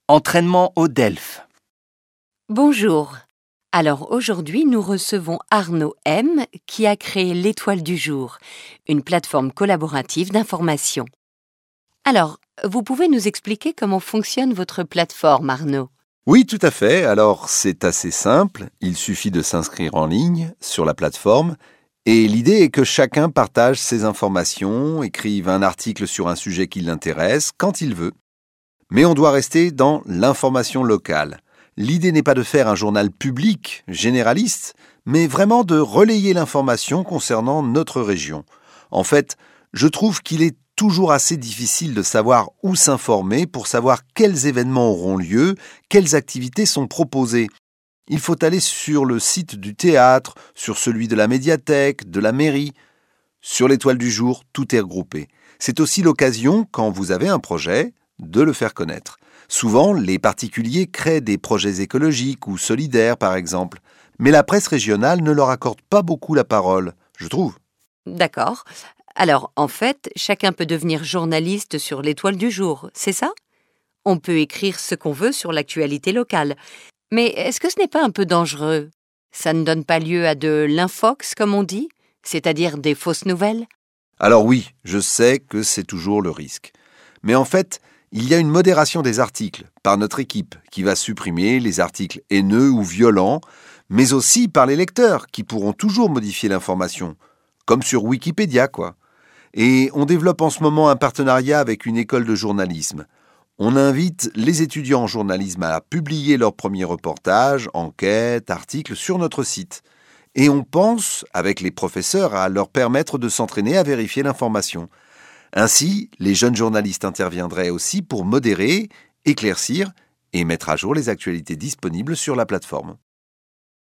Entraînement au DELF. Bonjour. Alors aujourd'hui, nous recevons Arnaud M. qui a créé l'Étoile du jour, une plateforme collaborative d'information. Alors, vous pouvez nous expliquer comment fonctionne votre plateforme, Arnaud? Oui, tout à fait. Alors, c'est assez simple. Il suffit de s'inscrire en ligne sur la plateforme. Et l'idée est que chacun partage ses informations, écrive un article sur un sujet qui l'intéresse quand il veut. Mais on doit rester dans l'information locale. L'idée n'est pas de faire un journal public, généraliste, mais vraiment de relayer l'information concernant notre région. En fait, je trouve qu'il est toujours assez difficile de savoir où s'informer pour savoir quels événements auront lieu, quelles activités sont proposées. Il faut aller sur le site du théâtre, sur celui de la médiathèque, de la mairie. Sur l'Étoile du jour, tout est regroupé. C'est aussi l'occasion, quand vous avez un projet, de le faire connaître. Souvent, les particuliers créent des projets écologiques ou solidaires, par exemple. Mais la presse régionale ne leur accorde pas beaucoup la parole, je trouve. D'accord. Alors, en fait, chacun peut devenir journaliste sur l'Étoile du jour, c'est ça? On peut écrire ce qu'on veut sur l'actualité locale. Mais est-ce que ce n'est pas un peu dangereux? Ça ne donne pas lieu à de l'infox, comme on dit? C'est-à-dire des fausses nouvelles? Alors oui, je sais que c'est toujours le risque. Mais en fait, il y a une modération des articles par notre équipe qui va supprimer les articles haineux ou violents, mais aussi par les lecteurs qui pourront toujours modifier l'information, comme sur Wikipédia, quoi. Et on développe en ce moment un partenariat avec une école de journalisme. On invite les étudiants en journalisme à publier leurs premiers reportages, enquêtes, articles sur notre site. Et on pense, avec les professeurs, à leur permettre de s'entraîner à vérifier l'information. Ainsi, les jeunes journalistes interviendraient aussi pour modérer, éclaircir et mettre à jour les actualités disponibles sur la plateforme.